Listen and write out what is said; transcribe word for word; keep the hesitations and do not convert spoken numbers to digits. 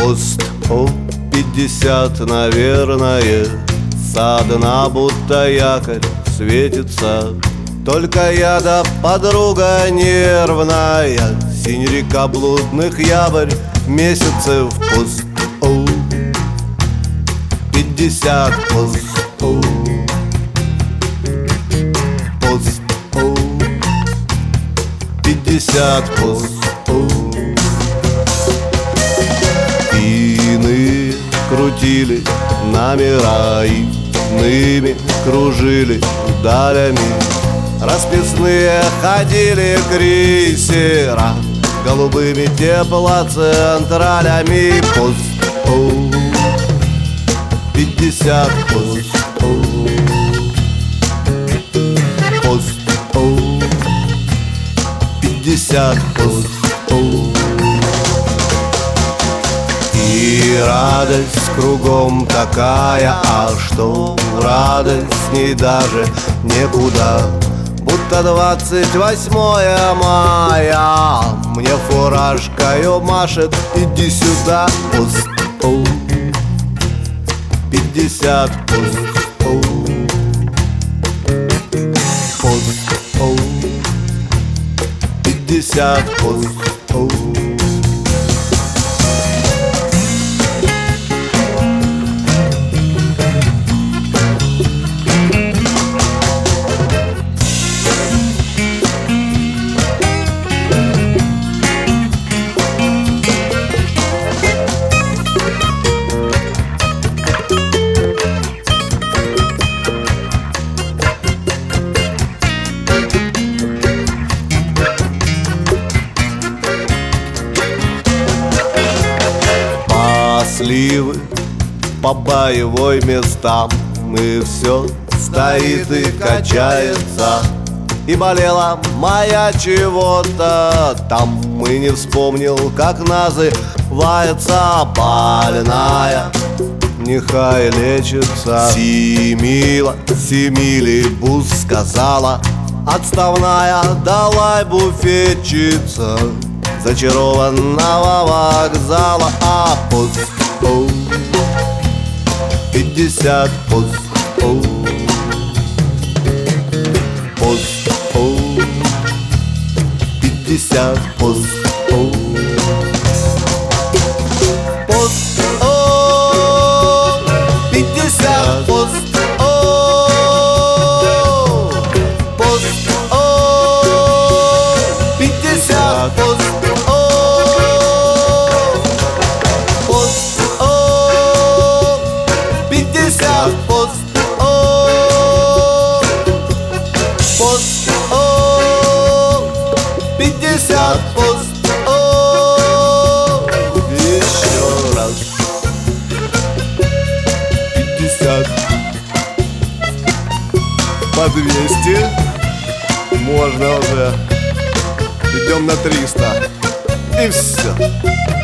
Пост о пятьдесят, наверное, со дна будто якорь светится. Только я да подруга нервная, синь река блудных ябрь месяцев. Пост о пятьдесят, пост о пост о пятьдесят, пост о. Иные крутили номера, иными кружили далями. Расписные ходили крейсера голубыми теплоцентралями. Пост о пятьдесят, пост о пост о пятьдесят, пост о. И радость кругом такая, а что радость с ней даже некуда. Будто двадцать восьмое мая мне фуражкою машет: иди сюда. Пост о пятьдесят, пост о пост о пятьдесят, пост о. Сливы по боевой местам, и все стоит и качается. И болела моя чего-то там, и не вспомнил, как называется. Больная нехай лечится. Симила, Симилибус сказала отставная, давай буфетчица зачарованного вокзала. А пост о пятьдесят, пост о пост о пятьдесят, пост о пост о пятьдесят, пост о пост о пятьдесят, пост пятьдесят, пост о пост о пятьдесят, пост о. Еще раз пятьдесят. По двести. Можно уже. Идем на триста. И все.